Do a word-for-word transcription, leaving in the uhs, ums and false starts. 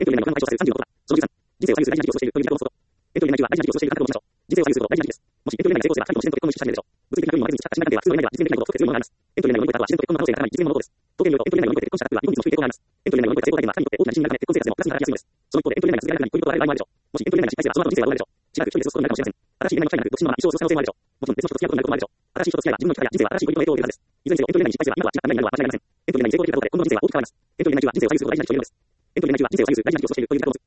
エントリー内の解消させるさんじゅうのことだ。そのじゅうさん、人生を左右する大事な時をしているという理由のこと。エントリー内は大事な時をしている感覚を持ちましょう。人生を左右すること大事な時です。もしエントリー内が成功すればさんじゅっパーセント結婚の意識したいでしょう。物理的な要因も出ずに着地になったでは、通常以内では実現できないことを説明するものがあります。エントリー内を乗り越えた後は自然と結婚の可能性が高い実現のことです。統計によると、エントリー内を乗り越えて結婚した方は日本人の低い傾向があります。エントリー内を乗り越えた成功体験は彼にとって大きな自信になるため、結婚生活でもプラスに働きやすいのです。その一方で、エントリー内が続けられずに恋人と会える場合もあるでしょう。もしエントリー内が失敗すれば、その後の人生は終わるでしょう。しばらく一人で過ごすことになるかもしれません。新しい恋愛の機会になる独身のまま一生を過ごす可能性もあるでしょう。もちろん別の人と付き合うことになることもあるでしょう。新しい人と付き合えば自分の生き方や人生は新しい恋人の影響を受けるはずです。いずれにせよ、エントリー内に失敗すれば今とは違った未来になるのは間違いありません。エントリー内に成功できるかどうかで今後の人生は大きく変わります。エントリー内中は人生を左右することが大事な時を言うのです。エントリー内中は人生を左右する大事な時を過ごしているという見方を持つ